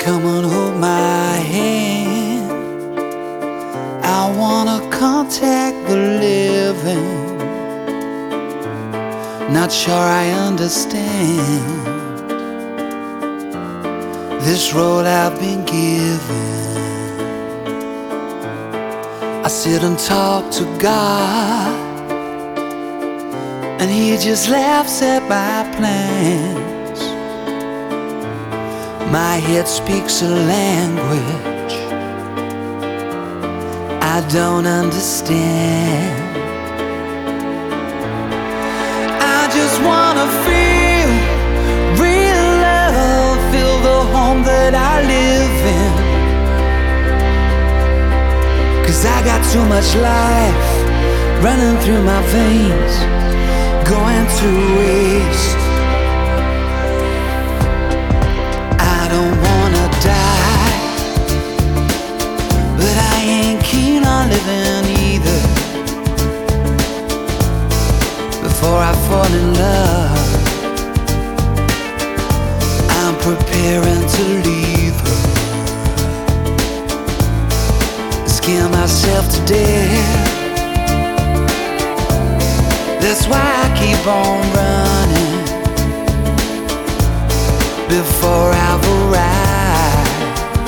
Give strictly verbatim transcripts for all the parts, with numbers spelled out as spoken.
Come on, hold my hand. I wanna contact the living. Not sure I understand this road I've been given. I sit and talk to God, and He just laughs at my plans. My head speaks a language I don't understand. I just wanna feel real love, feel the home that I live in. 'Cause I got too much life running through my veins, going to waste. I don't wanna die, but I ain't keen on living either. Before I fall in love, I'm preparing to leave her. Scare myself to death. That's why I keep on running before I've arrived.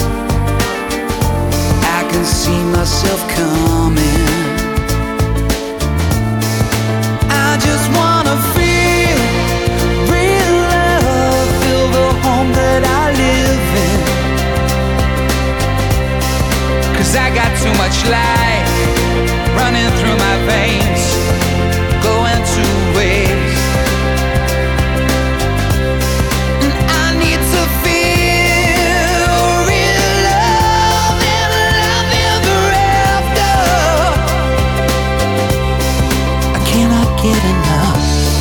I can see myself coming. I just wanna feel real love, feel the home that I live in. 'Cause I got too much life running through my veins, going to waste. And I need to feel real love and love ever after. I cannot get enough.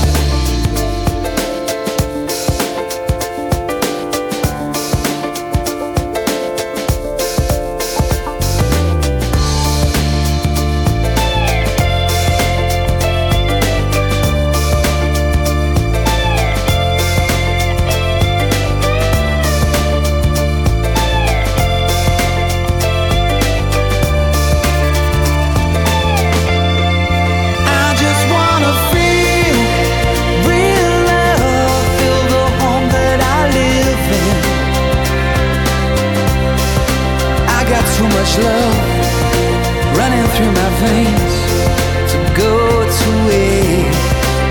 Too much love running through my veins to go to waste.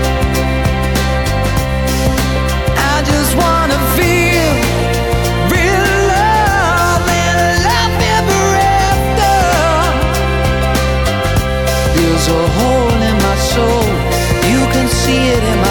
I just wanna feel real love and love ever after. There's a hole in my soul, you can see it in my